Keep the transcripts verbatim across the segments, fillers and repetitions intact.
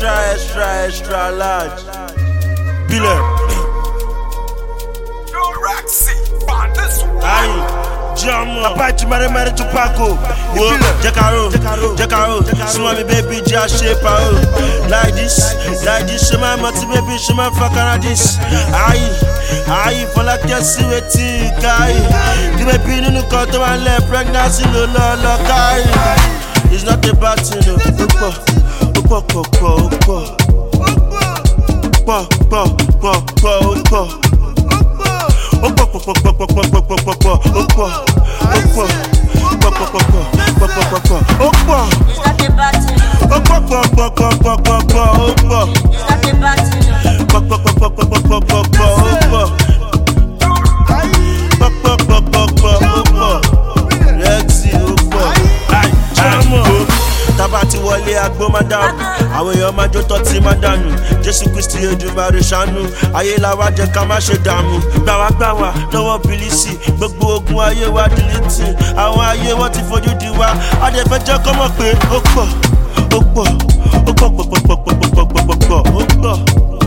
extra, extra, extra large. Bilẹ̀. Ayi, jọmọ. Papa ti mẹ́rin mẹ́rin tún pako. Wo jẹ́karo, jẹ́karo, súnmọ́ mi baby jẹ́ àṣẹ paro. Like this, like this, ṣe máa mọ̀ tí baby ṣe máa fọ́ kára this. Ayi, ayi, Fọlákẹ́ sí wetin káyì. Kí baby nínú kan tó máa ń lẹ̀ pregnancy ló lọ́ lọ káyì. It's not a bad thing o, ó pọ̀, ó pọ̀ pọ̀ pọ̀, ó pọ̀. Pọ̀ pọ̀ pọ̀ pọ̀, ó pọ̀. Ó pọ̀ pọ̀ pọ̀ pọ̀ pọ̀ pọ̀ pọ̀ pọ̀ pọ̀, ó pọ̀. Ó pọ̀ pọ̀ pọ̀ pọ̀ pọ̀ pọ̀ pọ̀ pọ̀, ó pọ̀. It's not a bad thing. Ó pọ̀ pọ̀ pọ̀ pọ̀ pọ̀ pọ̀ pọ̀, ó pọ̀. It's not a bad thing. Pọ̀ pọ̀ pọ̀ pọ̀ pọ̀ pọ̀ pọ̀ pọ̀, ó pọ̀. Pọ̀ pọ̀ pọ̀ pọ̀ pọ̀, ó pọ̀. Rexy, ó pọ̀. Jọmọ. Tábà ti wọlé agbó máa dàrú, àwọn èèyàn máa jó tọ́ tí máa dànù. Jésù Kristi Èdùmàrè ṣàánú, ayé la wá jẹ́ ká má ṣe dààmú. Gbàwágbàwá lọ́wọ́ bìlísì, gbogbo ogun ayé wa dìlítì. Àwọn ayé wọn ti fojú di wa, adẹ́fẹ́ jẹ́ kọ́ mọ̀ pé ó pọ̀, ó pọ̀, ó pọ̀ pọ̀ pọ̀ pọ̀ pọ̀ pọ̀ pọ̀ pọ̀ pọ̀, ó pọ̀.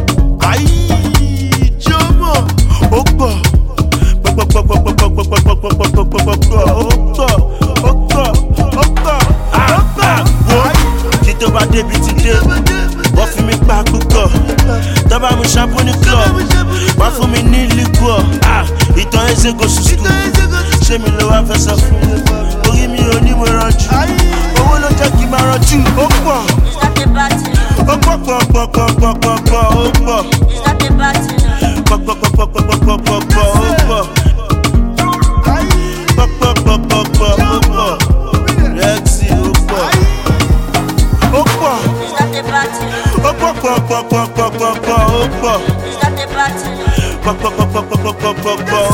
Ayí jọmọ, ó pọ̀, pọ̀ pọ̀ pọ̀ pọ̀ pọ̀ pọ̀ pọ̀ pọ̀ pọ̀ pọ̀ pọ̀ pọ̀ pọ̀, ó pọ̀, ó pọ̀, ó pọ̀, ó pọ̀. Kí tó bá débi ti dé, wọ́n fi mi pa púpọ̀. Tọ́ba mu ṣàpù ní club, wọ́n fún mi ní liquor. Ìtàn ẹsẹ̀ kò sùsù, ṣé mi ló wá fẹ́ sọ fún mi? Orí mi ò ní mo rànjú, owó ló jẹ́ kí n máa rànjú. Ó pọ̀, It's not a bad thing. ó pọ̀ pọ̀ pọ̀ pọ̀ pọ̀ pọ̀ pọ̀, ó pọ̀. It's not a bad thing. Pọ̀ pọ̀ pọ̀ pọ̀ pọ̀ pọ̀ pọ̀ pọ̀ pọ̀, ó pọ̀. Pọ̀ pọ̀ pọ̀ pọ̀ pọ̀, ó pọ̀. Rexy, ó pọ̀. Ó pọ̀. It's not a bad thing. Ó pọ̀ pọ̀ pọ̀ pọ̀ pọ̀ pọ̀ pọ̀, ó pọ̀. It's not a bad thing. Pọ̀ pọ̀ pọ̀ pọ̀ pọ̀ pọ̀ pọ̀ pọ̀,